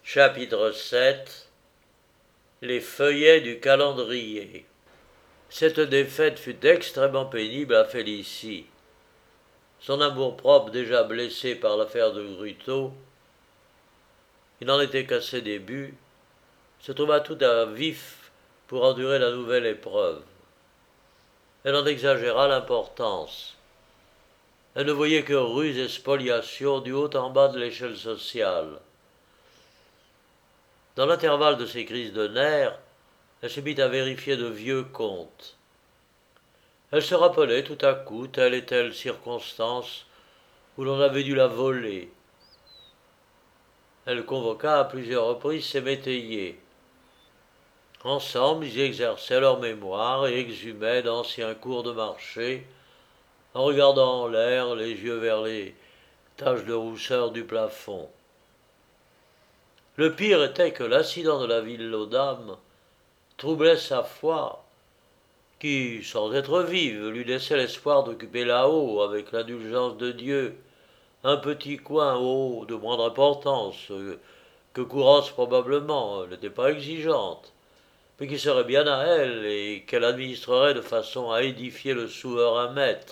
Chapitre 7. Les feuillets du calendrier. Cette défaite fut extrêmement pénible à Félicie. Son amour-propre déjà blessé par l'affaire de Gruteau, il n'en était qu'à ses débuts, se trouva tout à vif pour endurer la nouvelle épreuve. Elle en exagéra l'importance. Elle ne voyait que ruse et spoliation du haut en bas de l'échelle sociale. Dans l'intervalle de ces crises de nerfs, elle se mit à vérifier de vieux comptes. Elle se rappelait tout à coup telle et telle circonstance où l'on avait dû la voler. Elle convoqua à plusieurs reprises ses métayers. Ensemble, ils exerçaient leur mémoire et exhumaient d'anciens cours de marché, en regardant en l'air, les yeux vers les taches de rousseur du plafond. Le pire était que l'accident de la ville aux dames troublait sa foi, qui, sans être vive, lui laissait l'espoir d'occuper là-haut, avec l'indulgence de Dieu, un petit coin haut de moindre importance, que Courance probablement n'était pas exigeante, mais qui serait bien à elle et qu'elle administrerait de façon à édifier le souverain maître.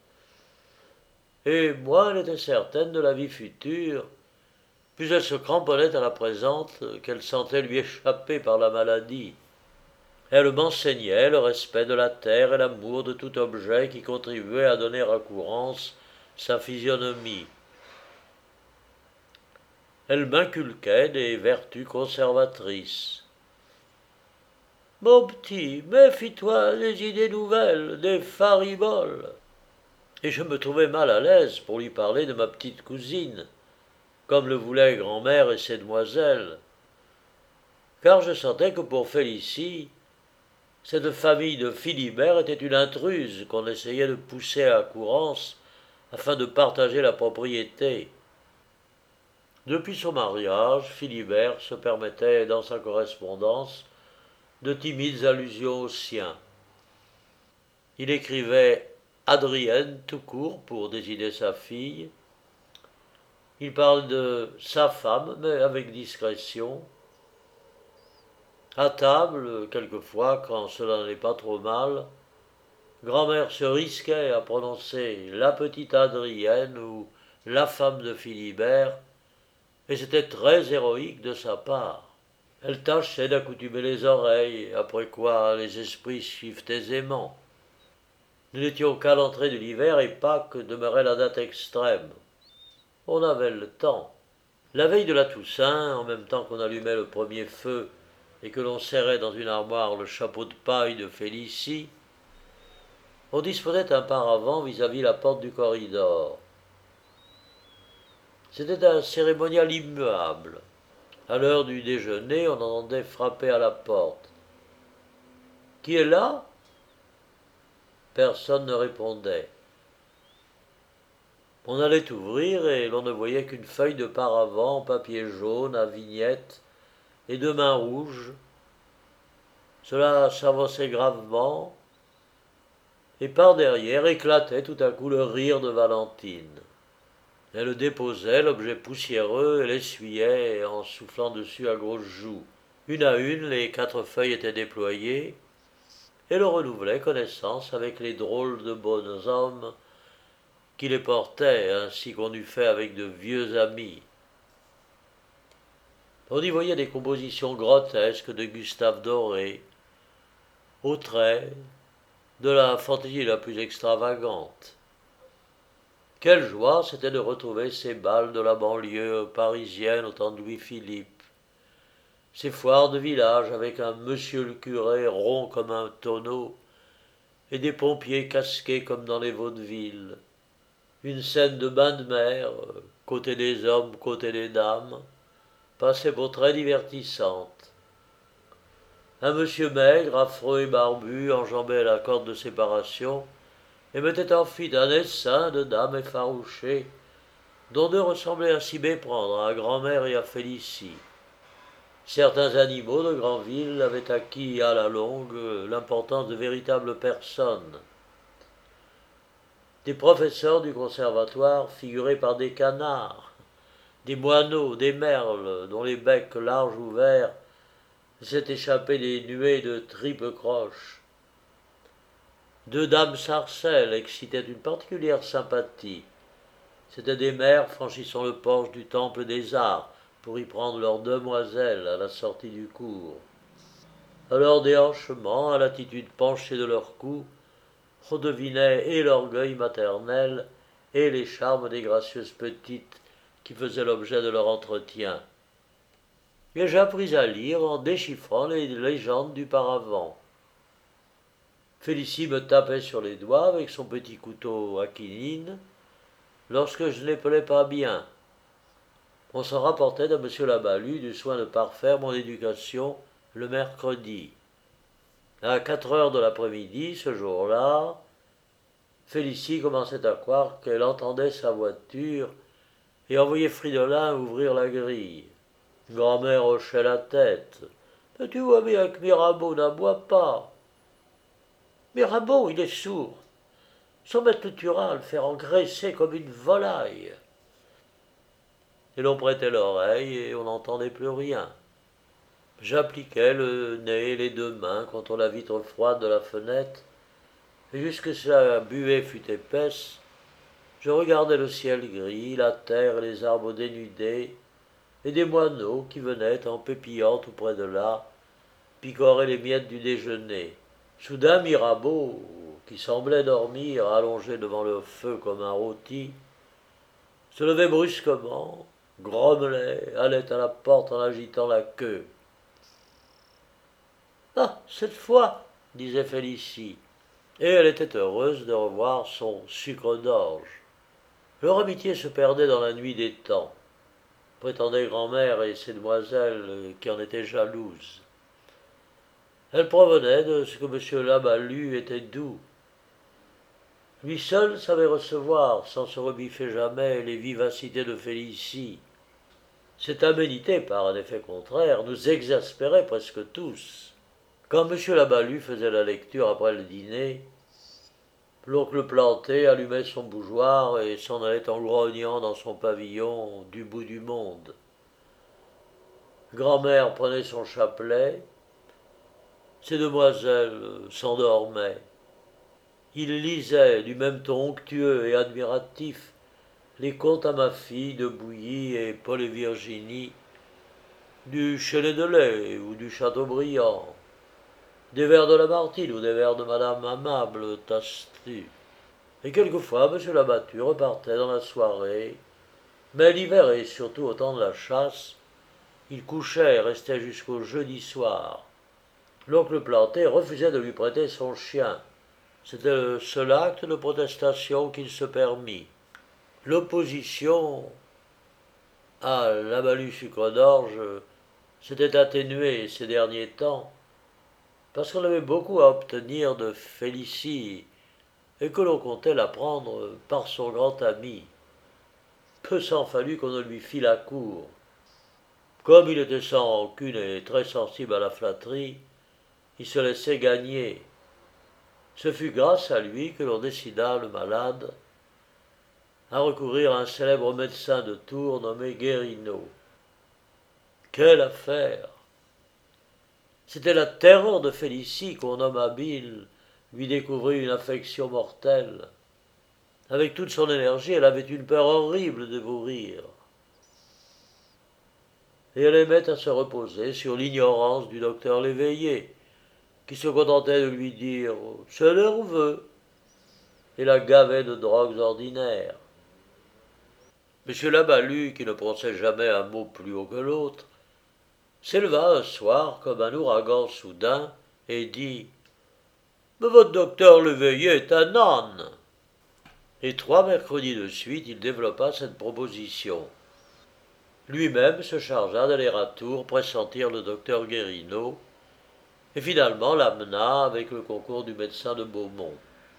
Et moins elle était certaine de la vie future, plus elle se cramponnait à la présente qu'elle sentait lui échapper par la maladie. Elle m'enseignait le respect de la terre et l'amour de tout objet qui contribuait à donner à Courance sa physionomie. Elle m'inculquait des vertus conservatrices. Mon petit, méfie-toi des idées nouvelles, des fariboles. Et je me trouvais mal à l'aise pour lui parler de ma petite cousine, comme le voulaient grand-mère et ses demoiselles, car je sentais que pour Félicie, cette famille de Philibert était une intruse qu'on essayait de pousser à Courance afin de partager la propriété. Depuis son mariage, Philibert se permettait dans sa correspondance de timides allusions aux siens. Il écrivait Adrienne tout court pour désigner sa fille. Il parle de sa femme, mais avec discrétion. À table, quelquefois, quand cela n'est pas trop mal, grand-mère se risquait à prononcer la petite Adrienne ou la femme de Philibert, et c'était très héroïque de sa part. Elle tâchait d'accoutumer les oreilles, après quoi les esprits suivent aisément. Nous n'étions qu'à l'entrée de l'hiver et Pâques demeurait la date extrême. On avait le temps. La veille de la Toussaint, en même temps qu'on allumait le premier feu et que l'on serrait dans une armoire le chapeau de paille de Félicie, on disposait un paravent vis-à-vis la porte du corridor. C'était un cérémonial immuable. À l'heure du déjeuner, on entendait frapper à la porte. « Qui est là ?» Personne ne répondait. On allait ouvrir et l'on ne voyait qu'une feuille de paravent en papier jaune à vignettes et deux mains rouges. Cela s'avançait gravement et par derrière éclatait tout à coup le rire de Valentine. Elle déposait l'objet poussiéreux et l'essuyait en soufflant dessus à grosses joues. Une à une, les 4 feuilles étaient déployées et l'on renouvelait connaissance avec les drôles de bonshommes qui les portaient, ainsi qu'on eût fait avec de vieux amis. On y voyait des compositions grotesques de Gustave Doré, aux traits de la fantaisie la plus extravagante. Quelle joie c'était de retrouver ces bals de la banlieue parisienne au temps de Louis-Philippe, ces foires de village avec un monsieur le curé rond comme un tonneau et des pompiers casqués comme dans les vaudevilles, une scène de bain de mer, côté des hommes, côté des dames, passait pour très divertissante. Un monsieur maigre, affreux et barbu enjambait la corde de séparation et mettait en fuite un essaim de dames effarouchées, dont 2 ressemblaient à s'y méprendre à grand-mère et à Félicie. Certains animaux de Granville avaient acquis à la longue l'importance de véritables personnes. Des professeurs du conservatoire figuraient par des canards, des moineaux, des merles, dont les becs larges ouverts s'est échappé des nuées de tripes croches. Deux dames sarcelles excitaient une particulière sympathie. C'étaient des mères franchissant le porche du temple des arts pour y prendre leurs demoiselles à la sortie du cours. À leur déhanchement, à l'attitude penchée de leur cou, on devinait et l'orgueil maternel et les charmes des gracieuses petites qui faisaient l'objet de leur entretien. Et j'appris à lire en déchiffrant les légendes du paravent. Félicie me tapait sur les doigts avec son petit couteau à quinine lorsque je n'épelais pas bien. On s'en rapportait à M. Labalus du soin de parfaire mon éducation le mercredi. À 4 heures de l'après-midi, ce jour-là, Félicie commençait à croire qu'elle entendait sa voiture et envoyait Fridolin ouvrir la grille. Grand-mère hochait la tête. « Mais tu vois bien que Mirabeau n'aboie pas. »« Mirabeau, il est sourd. Son maître Turin le fait engraisser comme une volaille. » Et l'on prêtait l'oreille et on n'entendait plus rien. J'appliquais le nez et les deux mains contre la vitre froide de la fenêtre, et jusque sa buée fut épaisse, je regardais le ciel gris, la terre et les arbres dénudés, et des moineaux qui venaient, en pépillant tout près de là, picorer les miettes du déjeuner. Soudain Mirabeau, qui semblait dormir, allongé devant le feu comme un rôti, se levait brusquement, grommelait, allait à la porte en agitant la queue. « Ah, cette fois !» disait Félicie, et elle était heureuse de revoir son sucre d'orge. Leur amitié se perdait dans la nuit des temps, prétendaient grand-mère et ses demoiselles qui en étaient jalouses. Elle provenait de ce que M. Labalus était doux. Lui seul savait recevoir, sans se rebiffer jamais, les vivacités de Félicie. Cette aménité, par un effet contraire, nous exaspérait presque tous. Quand M. Labalus faisait la lecture après le dîner, l'oncle Planté allumait son bougeoir et s'en allait en grognant dans son pavillon du bout du monde. Grand-mère prenait son chapelet, ses demoiselles s'endormaient. Il lisait, du même ton onctueux et admiratif, les contes à ma fille de Bouilly et Paul et Virginie, du Chenet de lait ou du Chateaubriand, des vers de Lamartine ou des vers de Madame Amable Tastu. Et quelquefois, M. Labattu repartait dans la soirée, mais l'hiver et surtout au temps de la chasse, il couchait et restait jusqu'au jeudi soir. L'oncle Planté refusait de lui prêter son chien. C'était le seul acte de protestation qu'il se permit. L'opposition à Labalus sucre d'orge s'était atténuée ces derniers temps, parce qu'on avait beaucoup à obtenir de Félicie et que l'on comptait la prendre par son grand ami. Peu s'en fallut qu'on ne lui fît la cour. Comme il était sans rancune et très sensible à la flatterie, il se laissait gagner. Ce fut grâce à lui que l'on décida le malade à recourir à un célèbre médecin de Tours nommé Guérineau. Quelle affaire! C'était la terreur de Félicie qu'un homme habile lui découvrit une affection mortelle. Avec toute son énergie, elle avait une peur horrible de mourir. Et elle aimait à se reposer sur l'ignorance du docteur Léveillé, qui se contentait de lui dire « c'est nerveux » et la gavait de drogues ordinaires. M. Labalus, qui ne pensait jamais un mot plus haut que l'autre, s'éleva un soir comme un ouragan soudain et dit « Mais votre docteur Léveillé est un âne !» Et 3 mercredis de suite, il développa cette proposition. Lui-même se chargea d'aller à Tours pressentir le docteur Guérineau, et finalement l'amena avec le concours du médecin de Beaumont.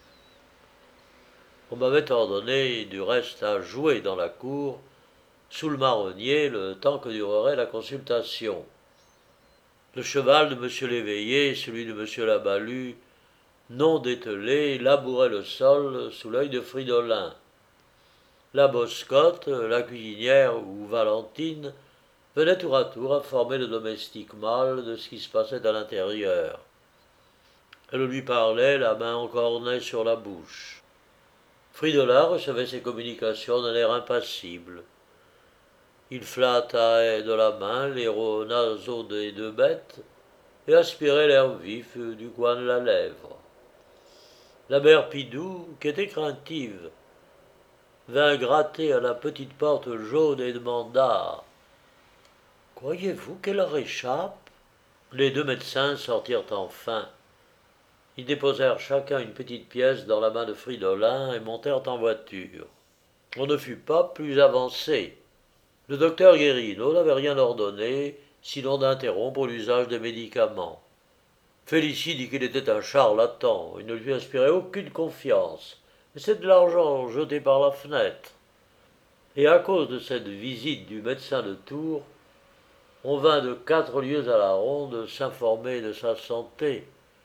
On m'avait ordonné du reste à jouer dans la cour, sous le marronnier, le temps que durerait la consultation. Le cheval de M. Léveillé et celui de M. Labalus, non dételés, labouraient le sol sous l'œil de Fridolin. La Boscotte, la cuisinière ou Valentine venaient tour à tour informer le domestique mâle de ce qui se passait à l'intérieur. Elle lui parlait, la main encornée sur la bouche. Fridola recevait ses communications d'un air impassible. Il flattait de la main les naseaux des deux bêtes et aspirait l'air vif du coin de la lèvre. La mère Pidou, qui était craintive, vint gratter à la petite porte jaune et demanda « Croyez-vous qu'elle leur échappe ?» Les deux médecins sortirent enfin. Ils déposèrent chacun une petite pièce dans la main de Fridolin et montèrent en voiture. On ne fut pas plus avancé. Le docteur Guérino n'avait rien ordonné, sinon d'interrompre l'usage des médicaments. Félicie dit qu'il était un charlatan, il ne lui inspirait aucune confiance, mais c'est de l'argent jeté par la fenêtre. Et à cause de cette visite du médecin de Tours, on vint de 4 lieues à la ronde s'informer de sa santé,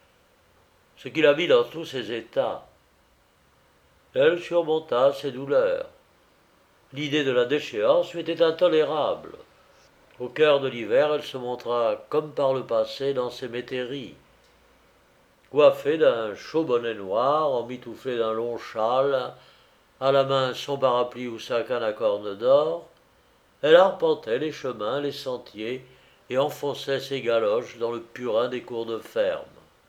ce qui la mit dans tous ses états. Elle surmonta ses douleurs. L'idée de la déchéance lui était intolérable. Au cœur de l'hiver, elle se montra, comme par le passé, dans ses métairies. Coiffée d'un chaud bonnet noir, emmitouflée d'un long châle, à la main son parapluie ou sa canne à cornes d'or, elle arpentait les chemins, les sentiers, et enfonçait ses galoches dans le purin des cours de ferme.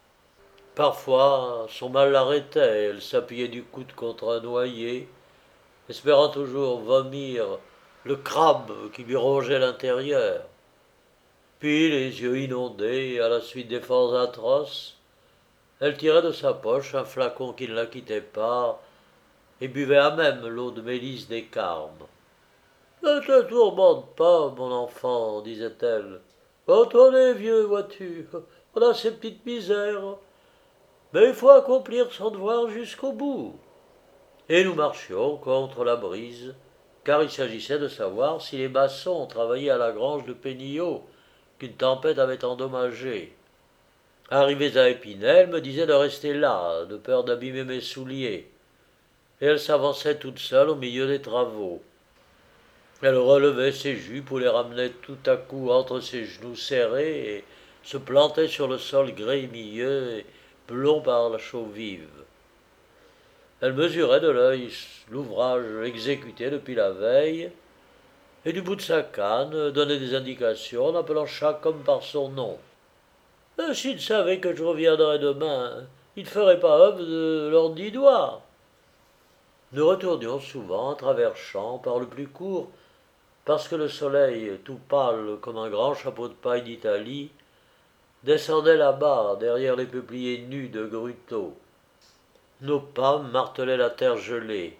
Parfois, son mal l'arrêtait, elle s'appuyait du coude contre un noyer, espérant toujours vomir le crabe qui lui rongeait l'intérieur. Puis, les yeux inondés, à la suite d'efforts atroces, elle tirait de sa poche un flacon qui ne la quittait pas et buvait à même l'eau de mélisse des Carmes. « Ne te tourmente pas, mon enfant, disait-elle. Quand on est vieux, vois-tu, on a ses petites misères. Mais il faut accomplir son devoir jusqu'au bout. » Et nous marchions contre la brise, car il s'agissait de savoir si les maçons travaillaient à la grange de Pénillot, qu'une tempête avait endommagée. Arrivés à Épinay, elle me disait de rester là, de peur d'abîmer mes souliers, et elle s'avançait toute seule au milieu des travaux. Elle relevait ses jupes ou les ramenait tout à coup entre ses genoux serrés et se plantait sur le sol grémilleux et blond par la chaux vive. Elle mesurait de l'œil l'ouvrage exécuté depuis la veille, et du bout de sa canne donnait des indications en appelant chaque homme par son nom. « S'il savait que je reviendrais demain, il ne ferait pas œuvre de leurs 10 doigts. » Nous retournions souvent à travers champs par le plus court, parce que le soleil, tout pâle comme un grand chapeau de paille d'Italie, descendait là-bas derrière les peupliers nus de Gruteau. Nos pas martelaient la terre gelée.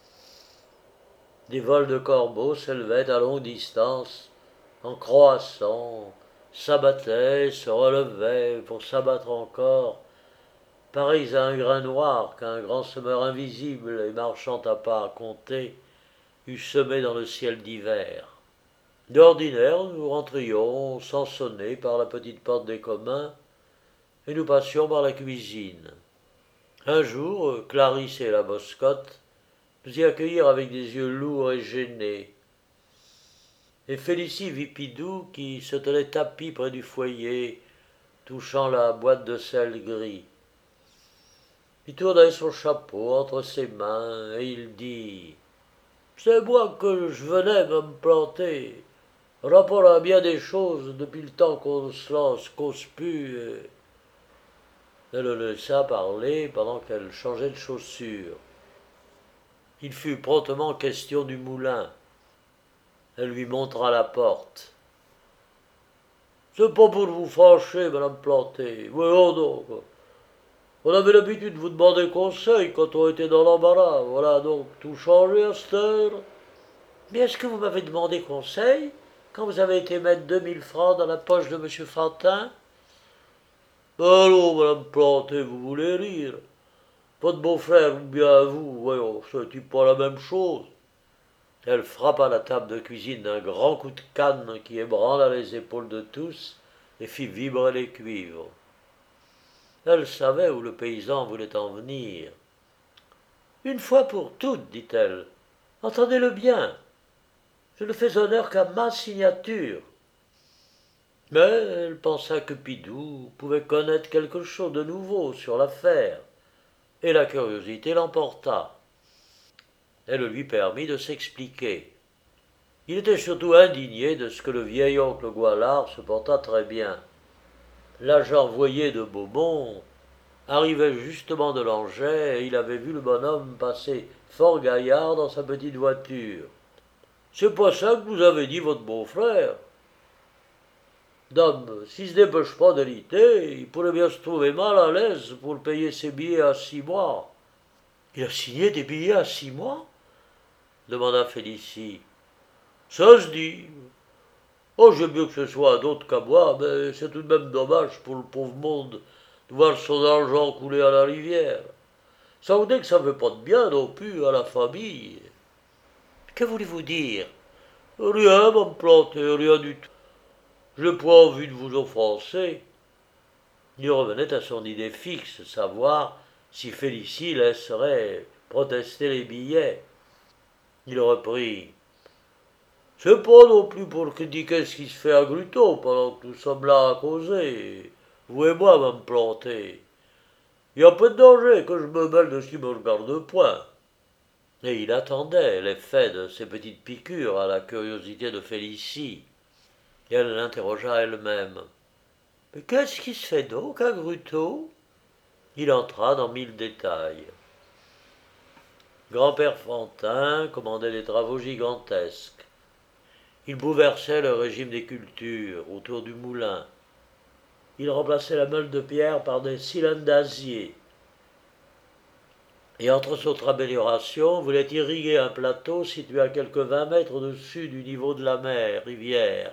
Des vols de corbeaux s'élevaient à longue distance, en croissant, s'abattaient, se relevaient pour s'abattre encore, pareils à un grain noir qu'un grand semeur invisible et marchant à pas comptés eût semé dans le ciel d'hiver. D'ordinaire, nous rentrions sans sonner par la petite porte des communs, et nous passions par la cuisine. Un jour, Clarisse et la Boscotte nous y accueillirent avec des yeux lourds et gênés. Et Félicie vit Pidou qui se tenait tapi près du foyer, touchant la boîte de sel gris. Il tournait son chapeau entre ses mains et il dit « C'est moi que je venais me planter, rapport à bien des choses depuis le temps qu'on se lance, cause plus. » Elle le laissa parler pendant qu'elle changeait de chaussures. Il fut promptement question du moulin. Elle lui montra la porte. « C'est pas pour vous fâcher, madame Planté. Voyons donc. On avait l'habitude de vous demander conseil quand on était dans l'embarras. Voilà donc tout changé à cette heure. » « Mais est-ce que vous m'avez demandé conseil quand vous avez été mettre 2000 francs dans la poche de M. Fantin ?»« Allons, madame Planté, vous voulez rire. Votre beau-frère ou bien vous, voyons, c'est pas la même chose. » Elle frappa la table de cuisine d'un grand coup de canne qui ébranla les épaules de tous et fit vibrer les cuivres. Elle savait où le paysan voulait en venir. « Une fois pour toutes, dit-elle, Entendez-le bien, je ne fais honneur qu'à ma signature. Mais elle pensa que Pidou pouvait connaître quelque chose de nouveau sur l'affaire, et la curiosité l'emporta. Elle lui permit de s'expliquer. Il était surtout indigné de ce que le vieil oncle Goualard se porta très bien. L'agent voyer de Beaumont arrivait justement de Langeais et il avait vu le bonhomme passer fort gaillard dans sa petite voiture. C'est pas ça que vous avez dit votre beau-frère. Dame, s'il se dépêche pas de l'été, il pourrait bien se trouver mal à l'aise pour payer ses billets à 6 mois. Il a signé des billets à 6 mois demanda Félicie. Ça se dit. Oh, j'aime mieux que ce soit à d'autres qu'à moi, mais c'est tout de même dommage pour le pauvre monde de voir son argent couler à la rivière. Ça vous dit que ça ne fait pas de bien non plus à la famille. Que voulez-vous dire? Rien, m'en planter, rien du tout. Je n'ai pas envie de vous offenser. Il revenait à son idée fixe, savoir si Félicie laisserait protester les billets. Il reprit. C'est pas non plus pour critiquer ce qui se fait à Grutot pendant que nous sommes là à causer. Vous et moi, me planter. Il y a peu de danger que je me mêle de ce qui me regarde point. Et il attendait l'effet de ces petites piqûres à la curiosité de Félicie. Et elle l'interrogea elle-même. Mais qu'est-ce qui se fait donc à Grutot? Il entra dans 1000 détails. Grand-père Fantin commandait des travaux gigantesques. Il bouleversait le régime des cultures autour du moulin. Il remplaçait la meule de pierre par des cylindres d'acier. Et entre autres améliorations, voulait irriguer un plateau situé à quelques 20 mètres au-dessus du niveau de la mer, rivière.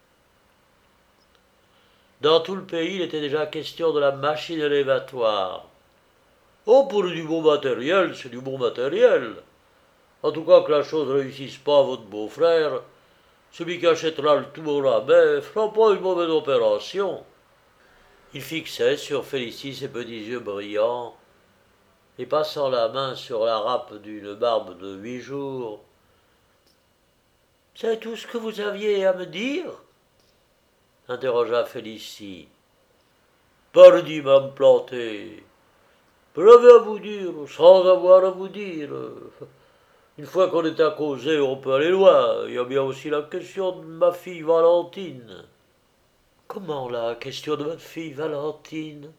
Dans tout le pays, il était déjà question de la machine élévatoire. Oh, pour du bon matériel, c'est du bon matériel. En tout cas, que la chose ne réussisse pas à votre beau-frère, celui qui achètera le tout au rabais fera pas une mauvaise opération. Il fixait sur Félicie ses petits yeux brillants, et passant la main sur la râpe d'une barbe de 8 jours. C'est tout ce que vous aviez à me dire? Interrogea Félicie. Pardi, m'en planter. J'avais à vous dire, sans avoir à vous dire. Une fois qu'on est à causer, on peut aller loin. Il y a bien aussi la question de ma fille Valentine. Comment la question de votre fille Valentine?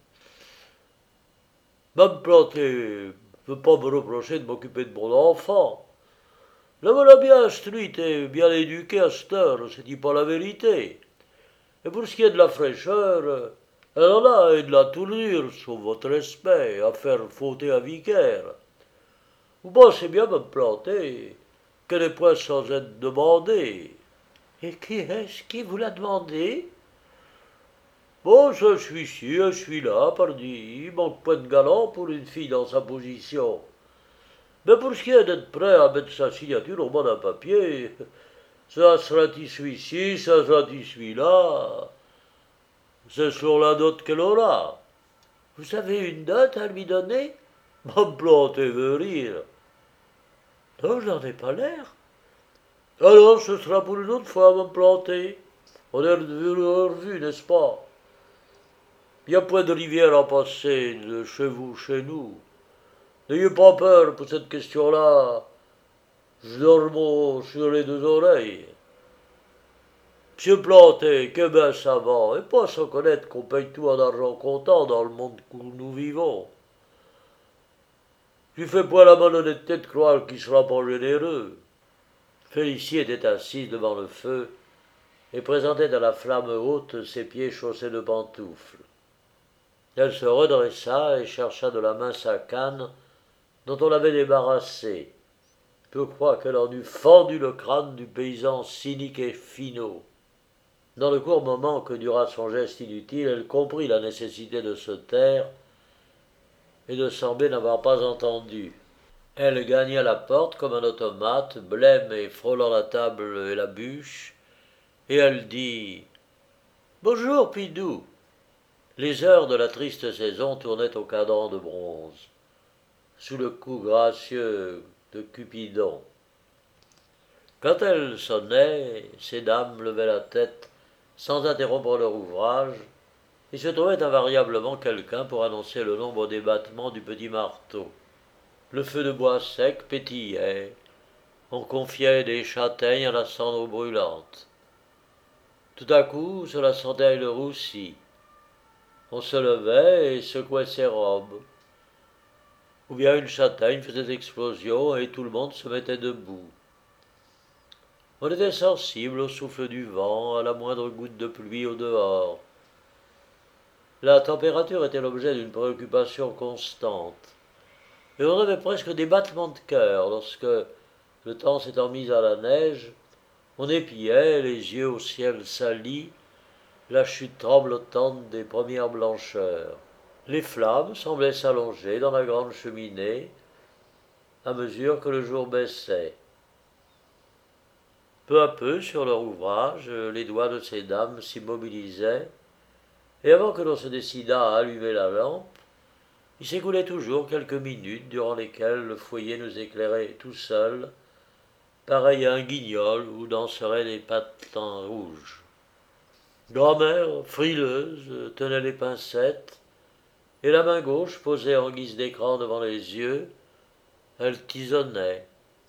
M'en planter, ne veut pas me reprocher de m'occuper de mon enfant. La voilà bien instruite et bien éduquée à cette heure, c'est dit pas la vérité. Et pour ce qui est de la fraîcheur, elle en a et de la tournure, sous votre respect, à faire fauter un vicaire. Vous pensez bien me planter, qu'elle n'est point sans être demandée. Et qui est-ce qui vous l'a demandé? Bon, je suis ici, je suis là, pardi, il manque point de galant pour une fille dans sa position. Mais pour ce qui est d'être prêt à mettre sa signature au bas d'un papier, ça sera-t-il celui-ci, ça sera-t-il celui-là, c'est sur la dot qu'elle aura. Vous avez une dot à lui donner? M'en planter veut rire. Non, je n'en ai pas l'air. Alors, ce sera pour une autre fois, m'en planter. On est revus, n'est-ce pas? Il n'y a point de rivière à passer de chez vous, chez nous. N'ayez pas peur pour cette question-là. Je dormo sur les deux oreilles. Monsieur Planté, que ben savant, et pas sans connaître qu'on paye tout en argent comptant dans le monde où nous vivons. Je lui fais point la malhonnêteté de croire qu'il sera pas généreux. Félicie était assise devant le feu et présentait à la flamme haute ses pieds chaussés de pantoufles. Elle se redressa et chercha de la main sa canne, dont on l'avait débarrassée. Je crois qu'elle en eût fendu le crâne du paysan cynique et finaud. Dans le court moment que dura son geste inutile, elle comprit la nécessité de se taire et de sembler n'avoir pas entendu. Elle gagna la porte comme un automate, blême et frôlant la table et la bûche, et elle dit « Bonjour, Pidou !» Les heures de la triste saison tournaient au cadran de bronze, sous le cou gracieux de Cupidon. Quand elle sonnait, ces dames levaient la tête sans interrompre leur ouvrage, et se trouvait invariablement quelqu'un pour annoncer le nombre des battements du petit marteau. Le feu de bois sec pétillait, on confiait des châtaignes à la cendre brûlante. Tout à coup, cela sentait le roussi. On se levait et secouait ses robes. Ou bien une châtaigne faisait explosion et tout le monde se mettait debout. On était sensible au souffle du vent, à la moindre goutte de pluie au dehors. La température était l'objet d'une préoccupation constante. Et on avait presque des battements de cœur lorsque, le temps s'étant mis à la neige, on épiait, les yeux au ciel sali, la chute tremblotante des premières blancheurs. Les flammes semblaient s'allonger dans la grande cheminée à mesure que le jour baissait. Peu à peu, sur leur ouvrage, les doigts de ces dames s'immobilisaient, et avant que l'on se décidât à allumer la lampe, il s'écoulait toujours quelques minutes durant lesquelles le foyer nous éclairait tout seul, pareil à un guignol où danseraient des patins rouges. Grand-mère, frileuse, tenait les pincettes, et la main gauche posée en guise d'écran devant les yeux, elle tisonnait.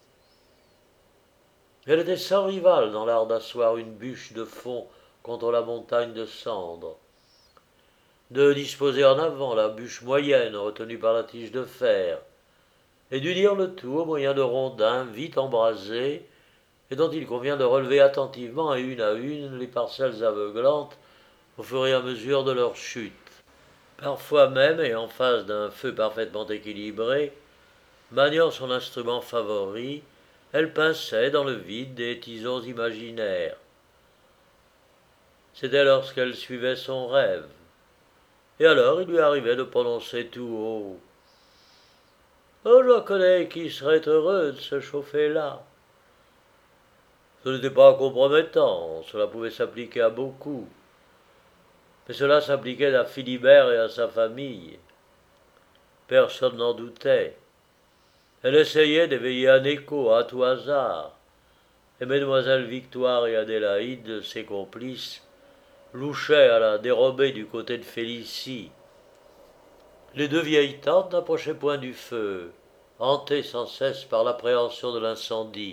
Elle était sans rival dans l'art d'asseoir une bûche de fond contre la montagne de cendres, de disposer en avant la bûche moyenne retenue par la tige de fer, et d'unir le tout au moyen de rondins vite embrasés et dont il convient de relever attentivement et une à une les parcelles aveuglantes au fur et à mesure de leur chute. Parfois même, et en face d'un feu parfaitement équilibré, maniant son instrument favori, elle pinçait dans le vide des tisons imaginaires. C'était lorsqu'elle suivait son rêve. Et alors il lui arrivait de prononcer tout haut: Oh, je connais qui serait heureux de se chauffer là. Ce n'était pas compromettant, cela pouvait s'appliquer à beaucoup. Mais cela s'appliquait à Philibert et à sa famille. Personne n'en doutait. Elle essayait d'éveiller un écho à tout hasard, et mesdemoiselles Victoire et Adélaïde, ses complices, louchaient à la dérobée du côté de Félicie. Les deux vieilles tantes n'approchaient point du feu, hantées sans cesse par l'appréhension de l'incendie.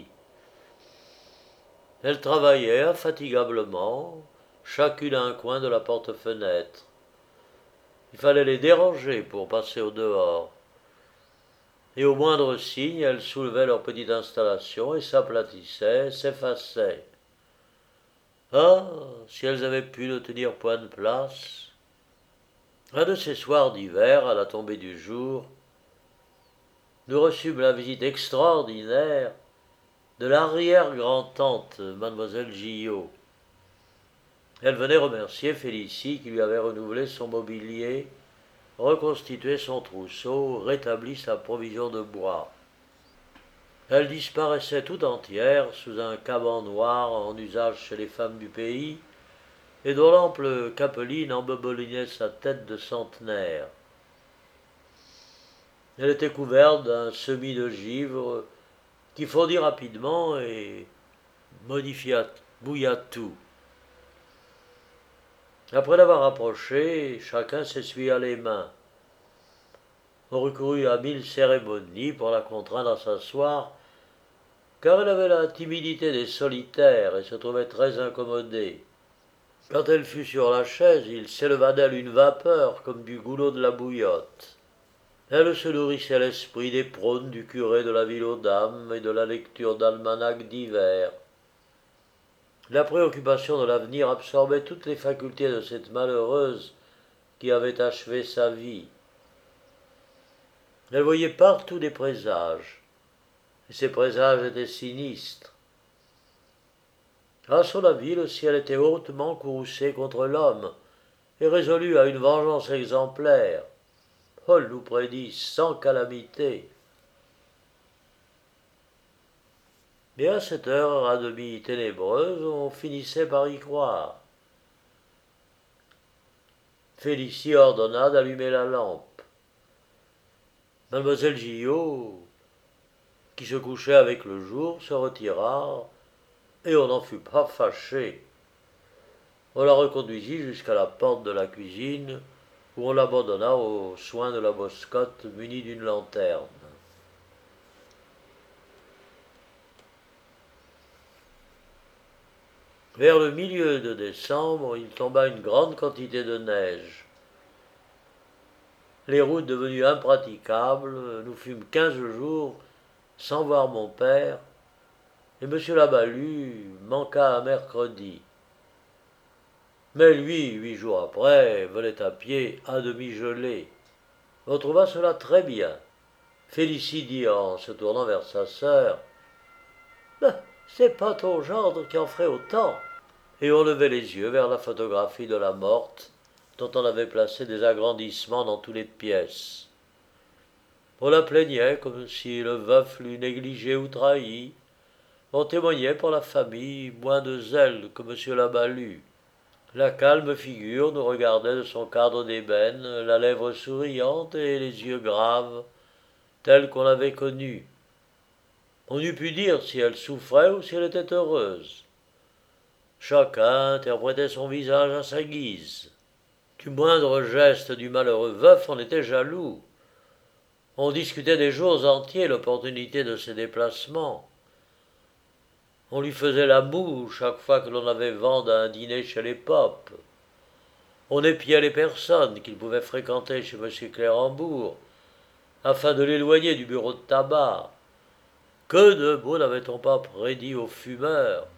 Elles travaillaient infatigablement, chacune à un coin de la porte-fenêtre. Il fallait les déranger pour passer au dehors. Et au moindre signe, elles soulevaient leur petite installation et s'aplatissaient, s'effaçaient. Ah, si elles avaient pu ne tenir point de place. Un de ces soirs d'hiver, à la tombée du jour, nous reçûmes la visite extraordinaire de l'arrière-grand-tante, mademoiselle Gillot. Elle venait remercier Félicie qui lui avait renouvelé son mobilier, reconstitué son trousseau, rétabli sa provision de bois. Elle disparaissait tout entière sous un caban noir en usage chez les femmes du pays, et dont l'ample capeline embebolinait sa tête de centenaire. Elle était couverte d'un semis de givre qui fondit rapidement et bouilla tout. Après l'avoir approché, chacun s'essuya les mains. On recourut à 1000 cérémonies pour la contraindre à s'asseoir, car elle avait la timidité des solitaires et se trouvait très incommodée. Quand elle fut sur la chaise, il s'éleva d'elle une vapeur comme du goulot de la bouillotte. Elle se nourrissait l'esprit des prônes du curé de la ville aux dames et de la lecture d'almanachs divers. La préoccupation de l'avenir absorbait toutes les facultés de cette malheureuse qui avait achevé sa vie. Elle voyait partout des présages, et ces présages étaient sinistres. À son avis, le ciel était hautement courroucé contre l'homme, et résolu à une vengeance exemplaire. Paul nous prédit 100 calamités. Mais à cette heure à demi ténébreuse, on finissait par y croire. Félicie ordonna d'allumer la lampe. Mademoiselle Gillot, qui se couchait avec le jour, se retira et on n'en fut pas fâché. On la reconduisit jusqu'à la porte de la cuisine, où on l'abandonna aux soins de la Boscotte munie d'une lanterne. Vers le milieu de décembre, il tomba une grande quantité de neige. Les routes devenues impraticables, nous fûmes 15 jours sans voir mon père, et M. Labalue manqua un mercredi. Mais lui, 8 jours après, venait à pied, à demi gelé. On trouva cela très bien. Félicie dit en se tournant vers sa sœur, ben, c'est pas ton gendre qui en ferait autant. Et on levait les yeux vers la photographie de la morte, dont on avait placé des agrandissements dans toutes les pièces. On la plaignait comme si le veuf l'eût négligée ou trahi. On témoignait pour la famille moins de zèle que M. Labalue. La calme figure nous regardait de son cadre d'ébène, la lèvre souriante et les yeux graves, tels qu'on l'avait connue. On eût pu dire si elle souffrait ou si elle était heureuse. Chacun interprétait son visage à sa guise. Du moindre geste du malheureux veuf, on était jaloux. On discutait des jours entiers l'opportunité de ses déplacements. On lui faisait la moue chaque fois que l'on avait vent d'un dîner chez les Popes. On épiait les personnes qu'il pouvait fréquenter chez M. Clérambourg, afin de l'éloigner du bureau de tabac. Que de mots n'avait-on pas prédit aux fumeurs?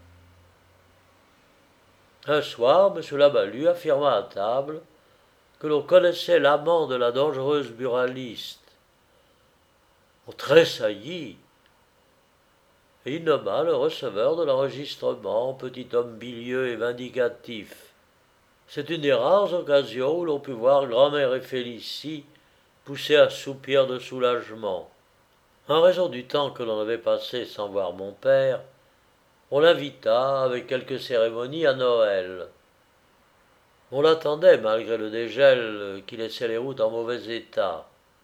Un soir, M. Labalue affirma à table que l'on connaissait l'amant de la dangereuse buraliste. On tressaillit, et il nomma le receveur de l'enregistrement, petit homme bilieux et vindicatif. C'est une des rares occasions où l'on put voir grand-mère et Félicie pousser un soupir de soulagement. En raison du temps que l'on avait passé sans voir mon père, on l'invita, avec quelques cérémonies, à Noël. On l'attendait malgré le dégel qui laissait les routes en mauvais état.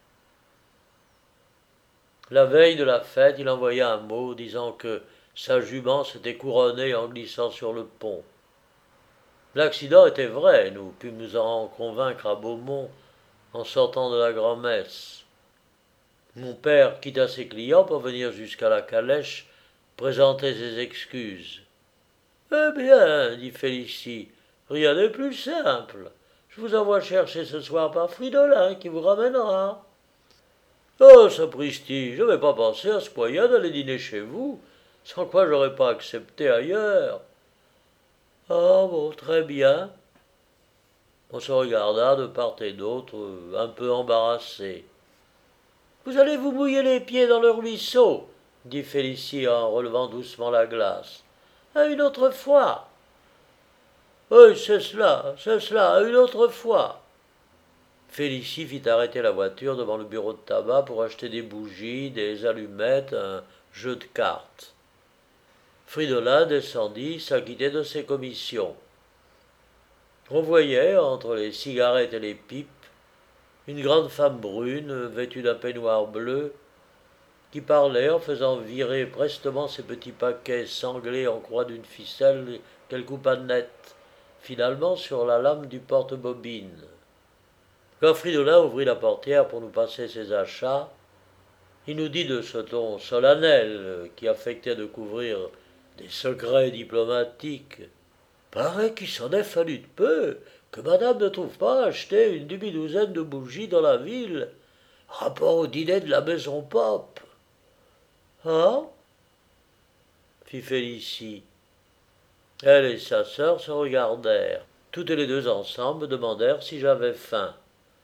La veille de la fête, il envoya un mot disant que sa jument s'était couronnée en glissant sur le pont. L'accident était vrai, nous pûmes nous en convaincre à Beaumont en sortant de la grand-messe. Mon père quitta ses clients pour venir jusqu'à la calèche présenter ses excuses. « Eh bien, dit Félicie, rien n'est plus simple. Je vous envoie chercher ce soir par Fridolin qui vous ramènera. » Oh, sapristi, je n'avais pas pensé à ce moyen d'aller dîner chez vous, sans quoi j'aurais pas accepté ailleurs. Ah bon, très bien. On se regarda de part et d'autre, un peu embarrassés. Vous allez vous mouiller les pieds dans le ruisseau, dit Félicie en relevant doucement la glace. À une autre fois. Oui, c'est cela, à une autre fois. Félicie fit arrêter la voiture devant le bureau de tabac pour acheter des bougies, des allumettes, un jeu de cartes. Fridolin descendit, s'acquittait de ses commissions. On voyait, entre les cigarettes et les pipes, une grande femme brune, vêtue d'un peignoir bleu, qui parlait en faisant virer prestement ses petits paquets sanglés en croix d'une ficelle qu'elle coupa net, finalement sur la lame du porte-bobine. Quand Fridolin ouvrit la portière pour nous passer ses achats, il nous dit de ce ton solennel qui affectait de couvrir des secrets diplomatiques. Paraît qu'il s'en est fallu de peu que madame ne trouve pas acheter une demi-douzaine de bougies dans la ville, rapport au dîner de la maison Pope. Ah fit Félicie. Elle et sa sœur se regardèrent. Toutes les deux ensemble me demandèrent si j'avais faim.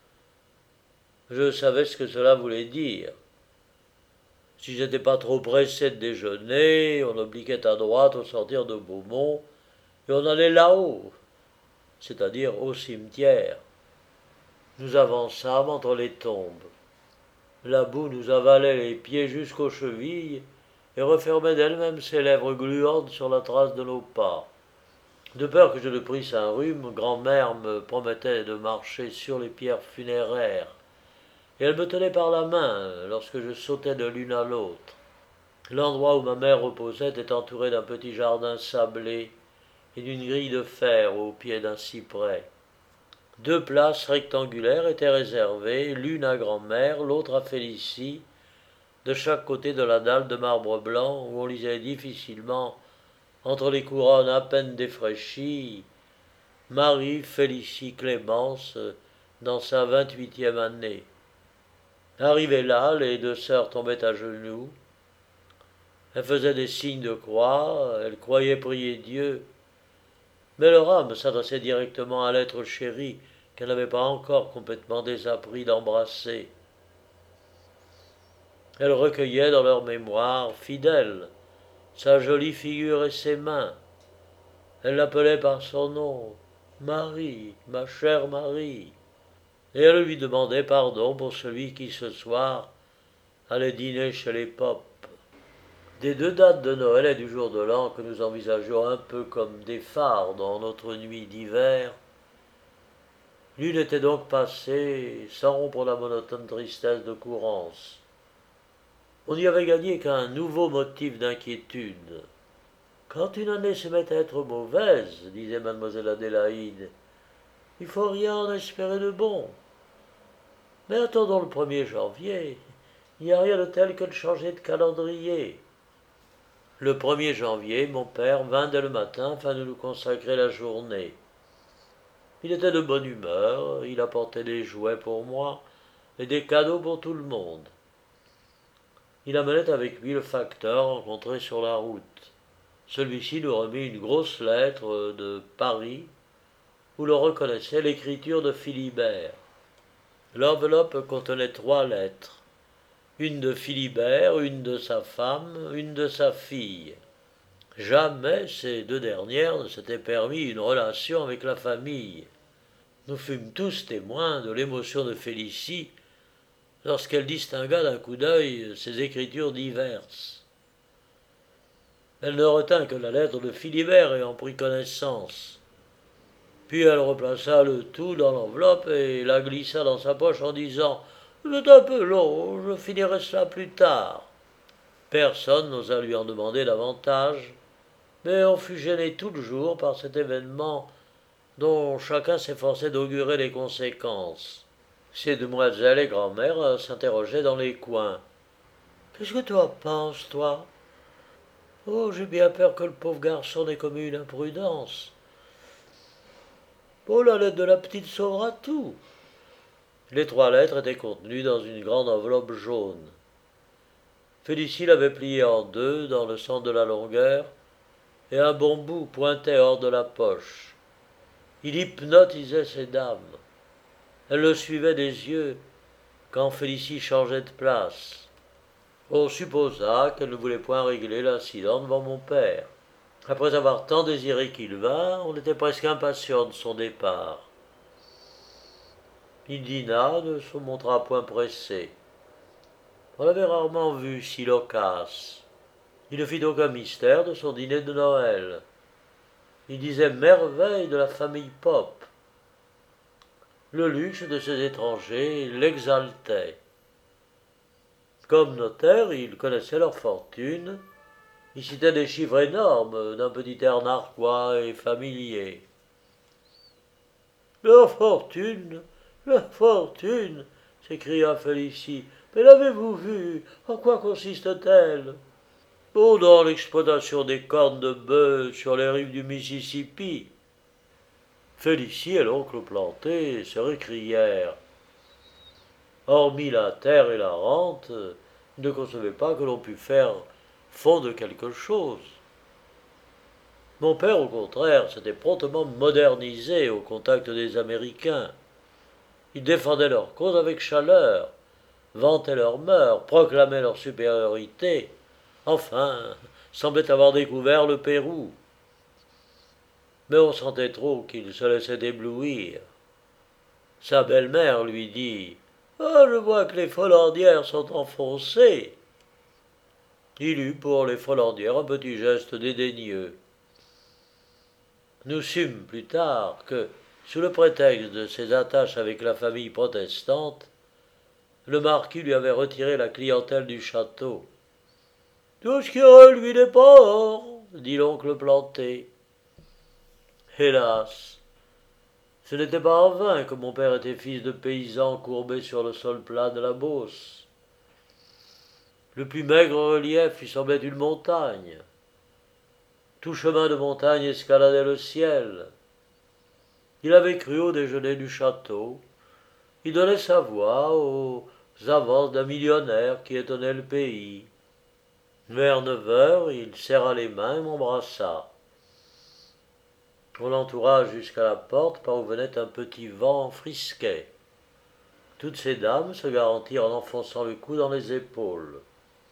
Je savais ce que cela voulait dire. Si j'étais pas trop pressé de déjeuner, on obliquait à droite au sortir de Beaumont, et on allait là-haut, c'est-à-dire au cimetière. Nous avançâmes entre les tombes. La boue nous avalait les pieds jusqu'aux chevilles et refermait d'elle-même ses lèvres gluantes sur la trace de nos pas. De peur que je ne prisse un rhume, grand-mère me promettait de marcher sur les pierres funéraires, et elle me tenait par la main lorsque je sautais de l'une à l'autre. L'endroit où ma mère reposait était entouré d'un petit jardin sablé et d'une grille de fer au pied d'un cyprès. 2 places rectangulaires étaient réservées, l'une à grand-mère, l'autre à Félicie, de chaque côté de la dalle de marbre blanc où on lisait difficilement, entre les couronnes à peine défraîchies, Marie Félicie Clémence dans sa 28e année. Arrivées là, les 2 sœurs tombaient à genoux. Elles faisaient des signes de croix, elles croyaient prier Dieu, mais leur âme s'adressait directement à l'être chéri qu'elles n'avaient pas encore complètement désappris d'embrasser. Elles recueillaient dans leur mémoire fidèle sa jolie figure et ses mains. Elles l'appelaient par son nom, Marie, ma chère Marie, et elles lui demandaient pardon pour celui qui ce soir allait dîner chez les Popes. Des 2 dates de Noël et du jour de l'an que nous envisageons un peu comme des phares dans notre nuit d'hiver, l'une était donc passée sans rompre la monotone tristesse de Courance. On n'y avait gagné qu'un nouveau motif d'inquiétude. Quand une année se met à être mauvaise, disait mademoiselle Adélaïde, il faut rien en espérer de bon. Mais attendons le 1er janvier, il n'y a rien de tel que de changer de calendrier. Le 1er janvier, mon père vint dès le matin afin de nous consacrer la journée. Il était de bonne humeur, il apportait des jouets pour moi et des cadeaux pour tout le monde. Il amenait avec lui le facteur rencontré sur la route. Celui-ci nous remit une grosse lettre de Paris où l'on reconnaissait l'écriture de Philibert. L'enveloppe contenait 3 lettres. Une de Philibert, une de sa femme, une de sa fille. Jamais ces 2 dernières ne s'étaient permis une relation avec la famille. Nous fûmes tous témoins de l'émotion de Félicie lorsqu'elle distingua d'un coup d'œil ces écritures diverses. Elle ne retint que la lettre de Philibert et en prit connaissance. Puis elle replaça le tout dans l'enveloppe et la glissa dans sa poche en disant « C'est un peu long, je finirai cela plus tard. » Personne n'osa lui en demander davantage, mais on fut gêné tout le jour par cet événement dont chacun s'efforçait d'augurer les conséquences. Ces demoiselles et grand-mère s'interrogeaient dans les coins. « Qu'est-ce que tu en penses, toi ? » ?»« Oh, j'ai bien peur que le pauvre garçon n'ait commis une imprudence. » »« Oh, la lettre de la petite sauvera tout. » Les 3 lettres étaient contenues dans une grande enveloppe jaune. Félicie l'avait pliée en 2 dans le sens de la longueur, et un bon bout pointait hors de la poche. Il hypnotisait ces dames. Elles le suivaient des yeux quand Félicie changeait de place. On supposa qu'elle ne voulait point régler l'incident devant mon père. Après avoir tant désiré qu'il vînt, on était presque impatient de son départ. Il dîna, ne se montra point pressé. On l'avait rarement vu si loquace. Il ne fit aucun mystère de son dîner de Noël. Il disait merveille de la famille Pope. Le luxe de ces étrangers l'exaltait. Comme notaire, il connaissait leur fortune. Il citait des chiffres énormes d'un petit air narquois et familier. Leur fortune, leur fortune, s'écria Félicie. Mais l'avez-vous vue? En quoi consiste-t-elle? Oh, dans l'exploitation des cornes de bœufs sur les rives du Mississippi. Félicie et l'oncle Planté se récrièrent. Hormis la terre et la rente, ils ne concevaient pas que l'on pût faire fond de quelque chose. Mon père, au contraire, s'était promptement modernisé au contact des Américains. Il défendait leur cause avec chaleur, vantait leurs mœurs, proclamait leur supériorité, enfin, semblait avoir découvert le Pérou. Mais on sentait trop qu'il se laissait éblouir. Sa belle-mère lui dit « Ah, je vois que les Follandières sont enfoncées. » Il eut pour les Follandières un petit geste dédaigneux. Nous sûmes plus tard que, sous le prétexte de ses attaches avec la famille protestante, le marquis lui avait retiré la clientèle du château. Tout ce qui aurait lui n'est pas or, dit l'oncle Planté. Hélas, ce n'était pas en vain que mon père était fils de paysan courbé sur le sol plat de la Beauce. Le plus maigre relief lui semblait une montagne. Tout chemin de montagne escaladait le ciel. Il avait cru au déjeuner du château. Il donnait sa voix aux avances d'un millionnaire qui étonnait le pays. Vers 9 heures, il serra les mains et m'embrassa. On l'entoura jusqu'à la porte par où venait un petit vent frisquet. Toutes ces dames se garantirent en enfonçant le cou dans les épaules.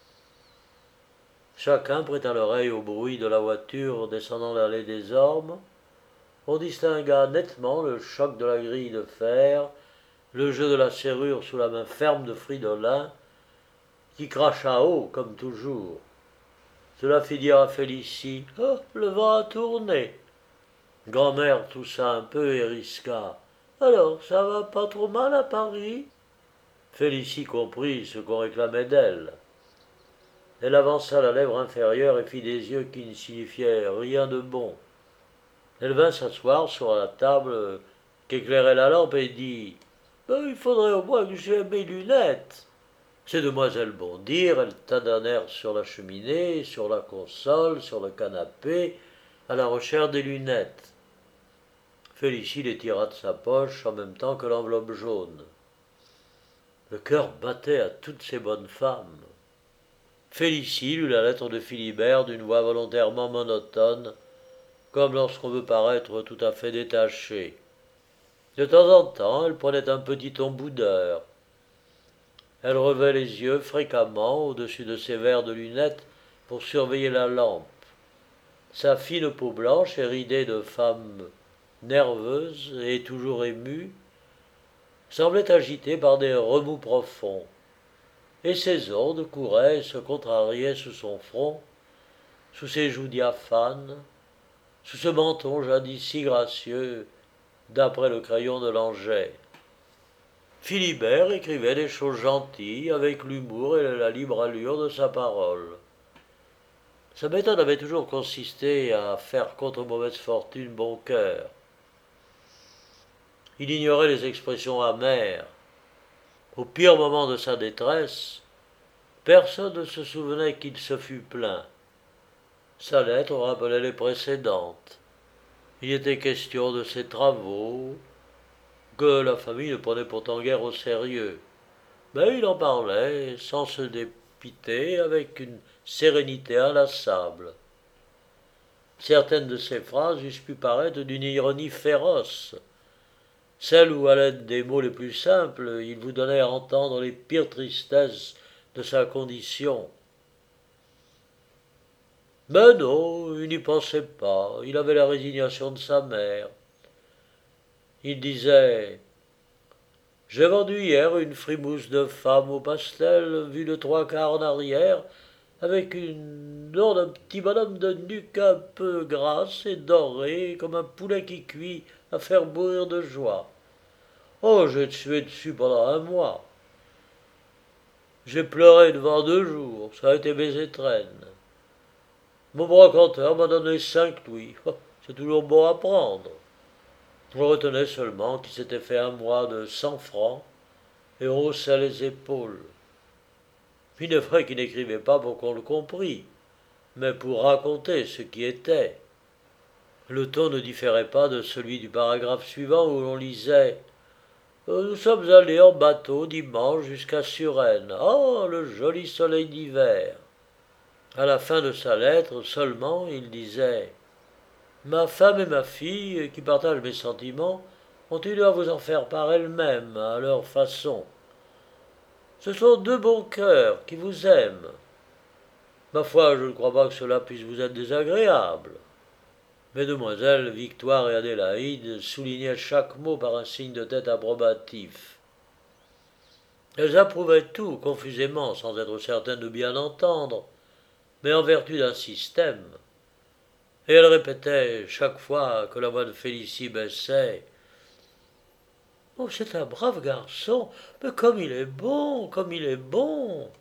Chacun prêta l'oreille au bruit de la voiture descendant l'allée des Ormes. On distingua nettement le choc de la grille de fer, le jeu de la serrure sous la main ferme de Fridolin, qui cracha haut comme toujours. Cela fit dire à Félicie « Oh, le vent a tourné !» Grand-mère toussa un peu et risqua « Alors, ça va pas trop mal à Paris ?» Félicie comprit ce qu'on réclamait d'elle. Elle avança la lèvre inférieure et fit des yeux qui ne signifiaient rien de bon. Elle vint s'asseoir sur la table qu'éclairait la lampe et dit « Il faudrait au moins que j'aie mes lunettes. » Ces demoiselles bondirent, elles tâtonnèrent sur la cheminée, sur la console, sur le canapé, à la recherche des lunettes. Félicie les tira de sa poche en même temps que l'enveloppe jaune. Le cœur battait à toutes ces bonnes femmes. Félicie lut la lettre de Philibert d'une voix volontairement monotone, comme lorsqu'on veut paraître tout à fait détaché. De temps en temps, elle prenait un petit emboudeur. Elle relevait les yeux fréquemment au-dessus de ses verres de lunettes pour surveiller la lampe. Sa fine peau blanche et ridée de femme nerveuse et toujours émue semblait agitée par des remous profonds, et ses ondes couraient et se contrariaient sous son front, sous ses joues diaphanes, sous ce menton jadis si gracieux, d'après le crayon de Langeais. Philibert écrivait des choses gentilles avec l'humour et la libre allure de sa parole. Sa méthode avait toujours consisté à faire contre mauvaise fortune bon cœur. Il ignorait les expressions amères. Au pire moment de sa détresse, personne ne se souvenait qu'il se fût plaint. Sa lettre rappelait les précédentes. Il était question de ses travaux, que la famille ne prenait pourtant guère au sérieux. Mais il en parlait sans se dépiter, avec une sérénité inlassable. Certaines de ses phrases eussent pu paraître d'une ironie féroce, celles où, à l'aide des mots les plus simples, il vous donnait à entendre les pires tristesses de sa condition. Mais non, il n'y pensait pas, il avait la résignation de sa mère. Il disait « J'ai vendu hier une frimousse de femme au pastel, vue de 3/4 en arrière, avec une nom d'un petit bonhomme de nuque un peu grasse et dorée, comme un poulet qui cuit, à faire mourir de joie. Oh, j'ai tué dessus pendant un mois. J'ai pleuré devant 2 jours, ça a été mes étrennes. Mon brocanteur m'a donné 5 louis. Oh, c'est toujours bon à prendre. On retenait seulement qu'il s'était fait un mois de 100 francs et on haussait les épaules. Il est vrai qu'il n'écrivait pas pour qu'on le comprît, mais pour raconter ce qui était. Le ton ne différait pas de celui du paragraphe suivant où l'on lisait « Nous sommes allés en bateau dimanche jusqu'à Suresnes. Oh, le joli soleil d'hiver !» À la fin de sa lettre seulement, il disait « Ma femme et ma fille, qui partagent mes sentiments, ont eu à vous en faire part elles-mêmes, à leur façon. Ce sont 2 bons cœurs qui vous aiment. Ma foi, je ne crois pas que cela puisse vous être désagréable. » Mesdemoiselles Victoire et Adélaïde soulignaient chaque mot par un signe de tête approbatif. Elles approuvaient tout confusément, sans être certaines de bien entendre, mais en vertu d'un système. Et elles répétaient chaque fois que la voix de Félicie baissait « Oh, c'est un brave garçon, mais comme il est bon, comme il est bon !»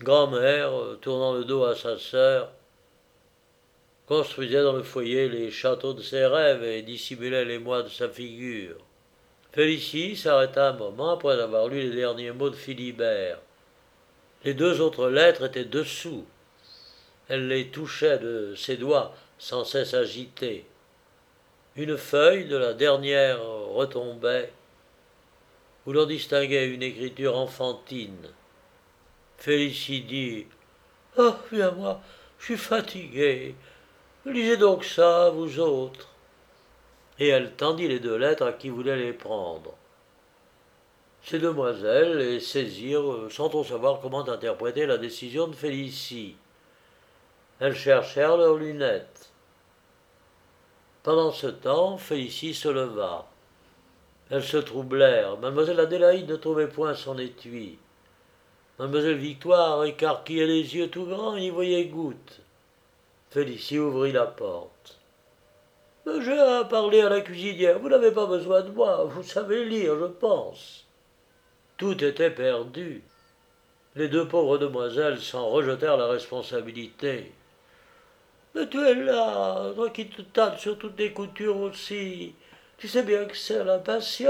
Grand-mère, tournant le dos à sa sœur, construisait dans le foyer les châteaux de ses rêves et dissimulait l'émoi de sa figure. Félicie s'arrêta un moment après avoir lu les derniers mots de Philibert. Les deux autres lettres étaient dessous. Elle les touchait de ses doigts, sans cesse agités. Une feuille de la dernière retombait, où l'on distinguait une écriture enfantine. Félicie dit « Oh, bien moi, je suis fatiguée. Lisez donc ça, vous autres. » Et elle tendit les deux lettres à qui voulait les prendre. Ces demoiselles les saisirent sans trop savoir comment interpréter la décision de Félicie. Elles cherchèrent leurs lunettes. Pendant ce temps, Félicie se leva. Elles se troublèrent. Mademoiselle Adélaïde ne trouvait point son étui. Mademoiselle Victoire écarquillait les yeux tout grands et y voyait goutte. Félicie ouvrit la porte. « J'ai à parler à la cuisinière. Vous n'avez pas besoin de moi. Vous savez lire, je pense. » Tout était perdu. Les deux pauvres demoiselles s'en rejetèrent la responsabilité. « Mais tu es là, toi qui te tâtes sur toutes les coutures aussi. Tu sais bien que c'est l'impatiente. »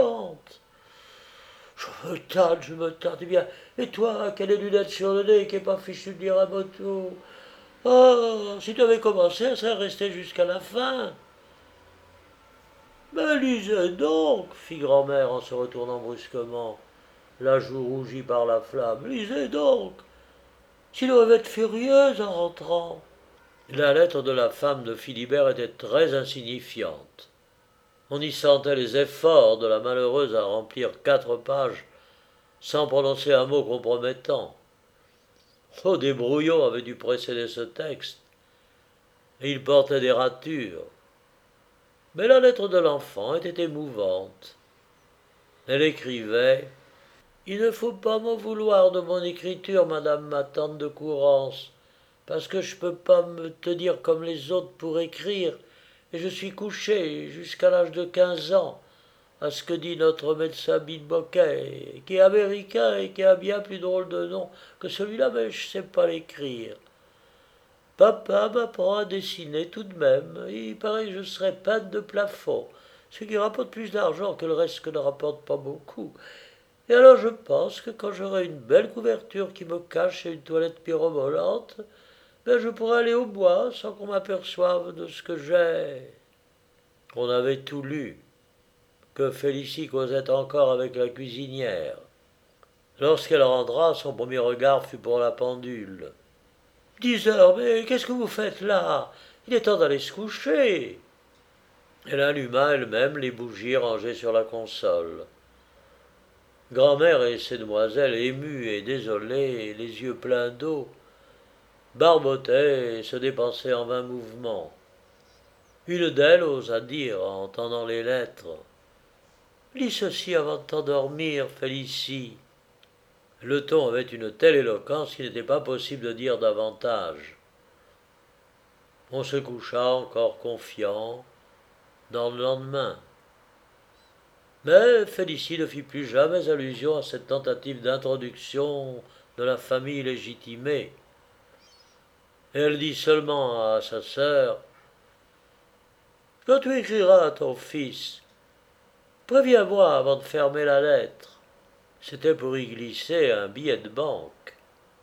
Je me tâte, eh bien. Et toi, qui as les lunettes sur le nez, qui n'est pas fichu de lire un mot tout. Oh, si tu avais commencé, ça serait resté jusqu'à la fin. Mais lisez donc, fit grand-mère en se retournant brusquement, la joue rougie par la flamme. Lisez donc. Tu dois être furieuse en rentrant. La lettre de la femme de Philibert était très insignifiante. On y sentait les efforts de la malheureuse à remplir 4 pages sans prononcer un mot compromettant. Oh, des brouillons avaient dû précéder ce texte, et il portait des ratures. Mais la lettre de l'enfant était émouvante. Elle écrivait « Il ne faut pas m'en vouloir de mon écriture, madame ma tante de Courance, parce que je ne peux pas me tenir comme les autres pour écrire, et je suis couché jusqu'à l'âge de 15 ans, à ce que dit notre médecin Bilboquet, qui est américain et qui a bien plus drôle de nom que celui-là, mais je ne sais pas l'écrire. Papa m'apprend à dessiner tout de même, et il paraît que je serai peintre de plafond, ce qui rapporte plus d'argent que le reste que ne rapporte pas beaucoup. Et alors je pense que quand j'aurai une belle couverture qui me cache et une toilette pyrovolante, ben je pourrai aller au bois sans qu'on m'aperçoive de ce que j'ai. » On avait tout lu, que Félicie causait encore avec la cuisinière. Lorsqu'elle rentra, son premier regard fut pour la pendule. « 10 heures, mais qu'est-ce que vous faites là? Il est temps d'aller se coucher. » Elle alluma elle-même les bougies rangées sur la console. Grand-mère et ses demoiselles, émues et désolées, les yeux pleins d'eau, barbotaient et se dépensaient en vains mouvements. Une d'elles osa dire, en tendant les lettres, « Lis ceci avant de t'endormir, Félicie. » Le ton avait une telle éloquence qu'il n'était pas possible de dire davantage. On se coucha encore confiant dans le lendemain. Mais Félicie ne fit plus jamais allusion à cette tentative d'introduction de la famille légitimée. Et elle dit seulement à sa sœur « Quand tu écriras à ton fils, préviens-moi avant de fermer la lettre. » C'était pour y glisser un billet de banque.